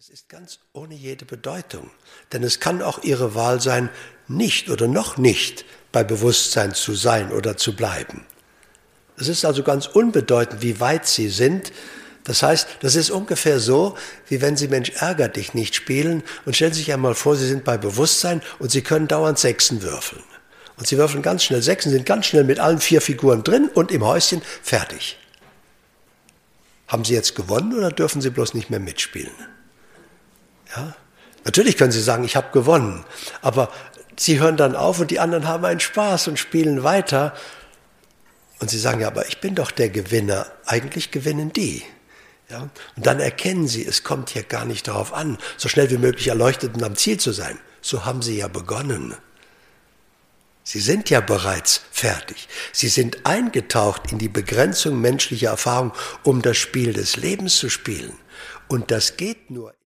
Das ist ganz ohne jede Bedeutung, denn es kann auch Ihre Wahl sein, nicht oder noch nicht bei Bewusstsein zu sein oder zu bleiben. Es ist also ganz unbedeutend, wie weit Sie sind. Das heißt, das ist ungefähr so, wie wenn Sie Mensch ärger dich nicht spielen und stellen Sie sich einmal vor, Sie sind bei Bewusstsein und Sie können dauernd Sechsen würfeln. Und Sie würfeln ganz schnell Sechsen, sind ganz schnell mit allen 4 Figuren drin und im Häuschen fertig. Haben Sie jetzt gewonnen oder dürfen Sie bloß nicht mehr mitspielen? Ja? Natürlich können Sie sagen, ich habe gewonnen, aber Sie hören dann auf und die anderen haben einen Spaß und spielen weiter. Und Sie sagen, ja, aber ich bin doch der Gewinner. Eigentlich gewinnen die. Ja? Und dann erkennen Sie, es kommt hier gar nicht darauf an, so schnell wie möglich erleuchtet und am Ziel zu sein. So haben Sie ja begonnen. Sie sind ja bereits fertig. Sie sind eingetaucht in die Begrenzung menschlicher Erfahrung, um das Spiel des Lebens zu spielen. Und das geht nur